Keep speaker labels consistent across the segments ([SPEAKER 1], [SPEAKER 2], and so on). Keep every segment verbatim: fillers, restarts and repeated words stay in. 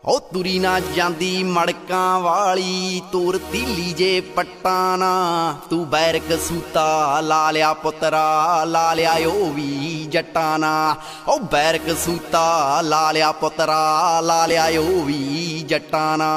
[SPEAKER 1] हो तुरी ना जांदी मड़कां वाली तोर तीली जे पट्टाना तू बैरक सूता ला लिया पुत्रा ला लिया ओ वी जट्टाना ओ बैरक सूता ला लिया पुत्रा ला लिया ओ वी जट्टाना।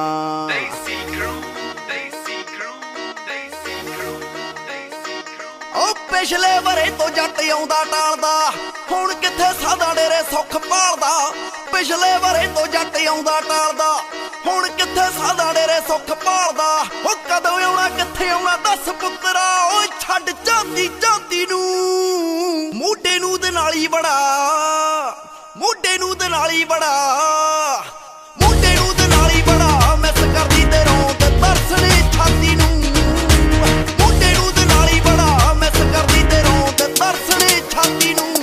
[SPEAKER 1] ओ पिछले वरे तो जट आउंदा टालदा हुण किथे सादा डेरे सुख भालदा। पिछले वरे तो जट आउंदा टालदा हुण किथे सादा डेरे सुख भालदा। ओ कदों आउणा किथे आउणा दस पुत्तरा ओ छड्ड जांदी जांदी नूं मोढे नूं दे नाल ही बड़ा मोढे नूं दे नाल ही बड़ा मोढे नूं दे नाल ही बड़ा मिस करदी ते रौंद तरसणे छाती नूं मोढे नूं दे नाल ही बड़ा मिस करदी ते रौंद तरसणे छाती नूं।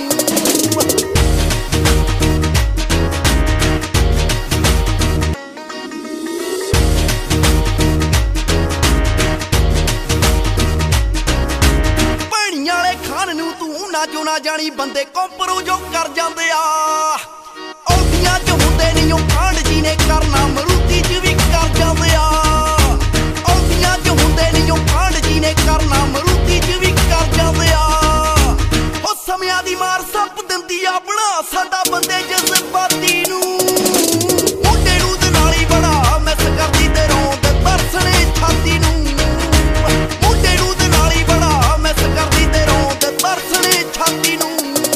[SPEAKER 1] जो ना जानी बंदे कंपरो जो कर जांदे आ औंदियां च हुंदे नहीं कांड जी ने करना मरूती च भी कर जांदे आ औंदियां च हुंदे नहीं कांड जी ने करना मरूती च भी कर जांदे आ। ओ समयां दी मार सप दिंदी आ बना साडा बंदे जज्बाती नूं मोढे नूं ते नाल ही बड़ा मिस करदी ते रौंद तरसणे छाती नूं मोढे नूं ते नाल ही बड़ा मिस करदी ते रौंद तरसणे छाती नूं।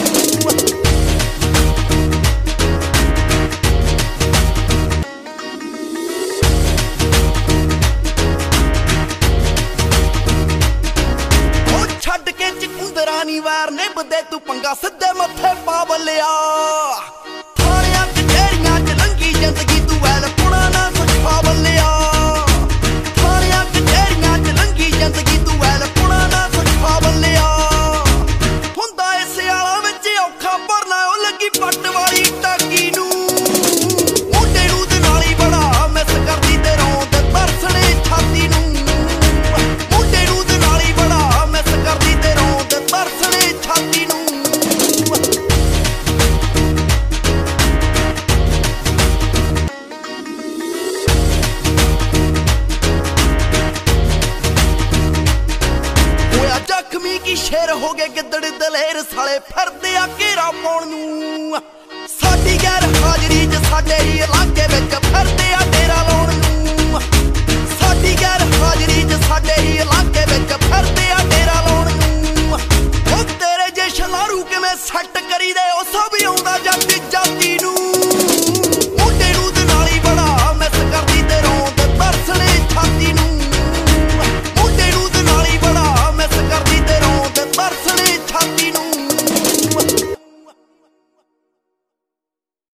[SPEAKER 1] छड्ड के चकुंदरा नी वैर निभदे तू पंगा सिद्धे मत्थे पा बल्लिया थाणियां कचहरियां च लंघी जिंदगी तू वैल पुणा ना कुछ पा बल्लिया थाणियां कचहरियां च लंघी जिंदगी तू वैल पुणा ना कुछ पा बल्लिया। हुंदा इस आला विच औखा भरना ओ लगी पट्ट वाली टाकी नूं मोढे नूं ते नाल ही बड़ा मिस करदी ते रौंद तरसणे छाती नूं मोढे नूं ते नाल ही बड़ा मिस करदी ते रौंद तरसणे छाती नूं। होया जख्मी की शेर हो गए गिद्दड़ दलेर साले फिरदे आ घेरा पाउण नूं साडी गैर हाजरी च साडे ही इलाके विच फिरदे आ डेरा लाउण नूं साडी गैर हाजरी च साडे ही इलाके विच फिरदे आ डेरा लाउण नूं। ओ तेरे जे शलारू किवें सैट करी दे ओ सब आउंदा जट जाती नूं